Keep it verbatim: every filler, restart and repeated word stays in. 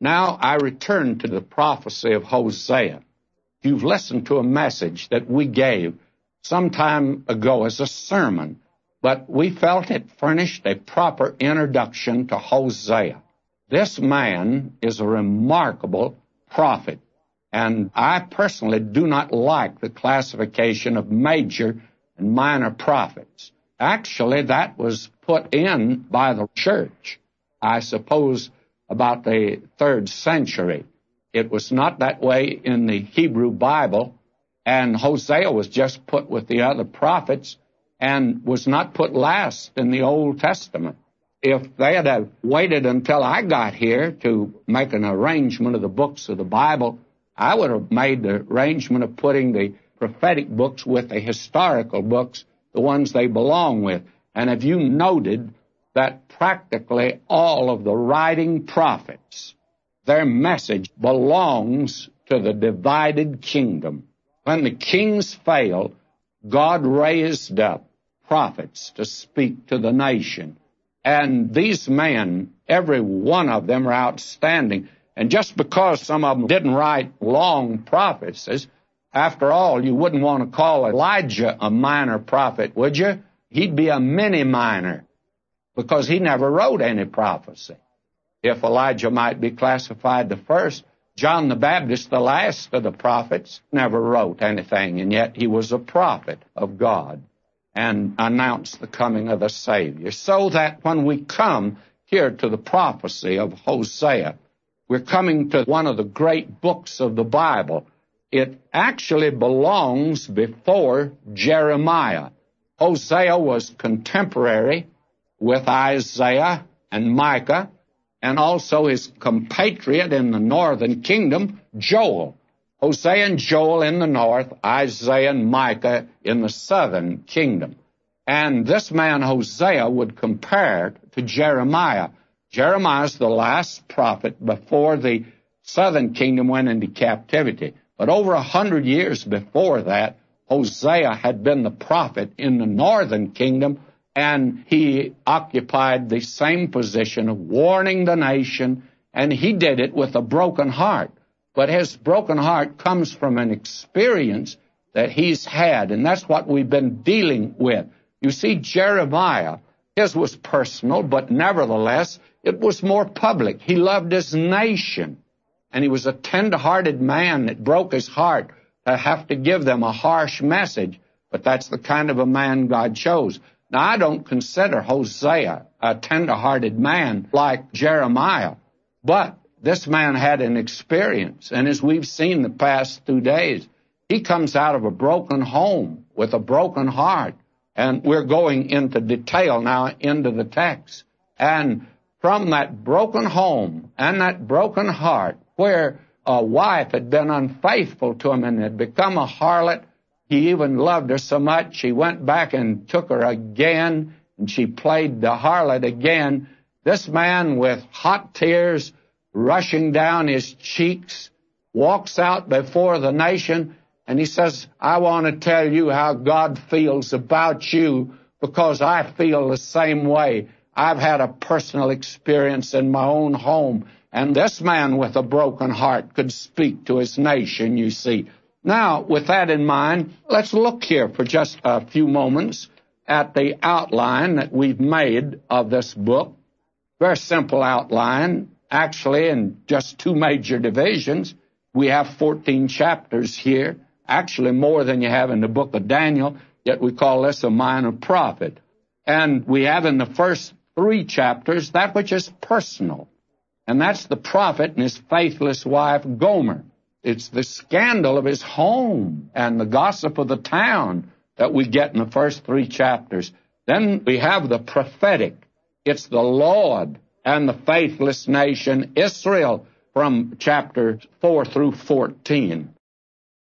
Now I return to the prophecy of Hosea. You've listened to a message that we gave some time ago as a sermon, but we felt it furnished a proper introduction to Hosea. This man is a remarkable prophet, and I personally do not like the classification of major and minor prophets. Actually, that was put in by the church, I suppose, about the third century. It was not that way in the Hebrew Bible, and Hosea was just put with the other prophets and was not put last in the Old Testament. If they had have waited until I got here to make an arrangement of the books of the Bible, I would have made the arrangement of putting the prophetic books with the historical books, the ones they belong with. And have you noted that practically all of the writing prophets, their message belongs to the divided kingdom? When the kings failed, God raised up prophets to speak to the nation. And these men, every one of them are outstanding. And just because some of them didn't write long prophecies, after all, you wouldn't want to call Elijah a minor prophet, would you? He'd be a mini-minor, because he never wrote any prophecy. If Elijah might be classified the first, John the Baptist, the last of the prophets, never wrote anything, and yet he was a prophet of God and announced the coming of the Savior. So that when we come here to the prophecy of Hosea, we're coming to one of the great books of the Bible. It actually belongs before Jeremiah. Hosea was contemporary with Isaiah and Micah, and also his compatriot in the northern kingdom, Joel. Hosea and Joel in the north, Isaiah and Micah in the southern kingdom. And this man Hosea would compare to Jeremiah. Jeremiah is the last prophet before the southern kingdom went into captivity. But over a hundred years before that, Hosea had been the prophet in the northern kingdom, and he occupied the same position of warning the nation, and he did it with a broken heart. But his broken heart comes from an experience that he's had, and that's what we've been dealing with. You see, Jeremiah, his was personal, but nevertheless, it was more public. He loved his nation, and he was a tender-hearted man that broke his heart to have to give them a harsh message, but that's the kind of a man God chose. Now, I don't consider Hosea a tender-hearted man like Jeremiah, but this man had an experience, and as we've seen the past two days, he comes out of a broken home with a broken heart, and we're going into detail now into the text. And from that broken home and that broken heart, where a wife had been unfaithful to him and had become a harlot, he even loved her so much, he went back and took her again, and she played the harlot again. This man, with hot tears rushing down his cheeks, walks out before the nation, and he says, I want to tell you how God feels about you, because I feel the same way. I've had a personal experience in my own home, and this man with a broken heart could speak to his nation, you see. Now, with that in mind, let's look here for just a few moments at the outline that we've made of this book. Very simple outline, actually, in just two major divisions. We have fourteen chapters here, actually more than you have in the book of Daniel, yet we call this a minor prophet. And we have in the first three chapters that which is personal, and that's the prophet and his faithless wife Gomer. It's the scandal of his home and the gossip of the town that we get in the first three chapters. Then we have the prophetic. It's the Lord and the faithless nation Israel from chapter four through fourteen.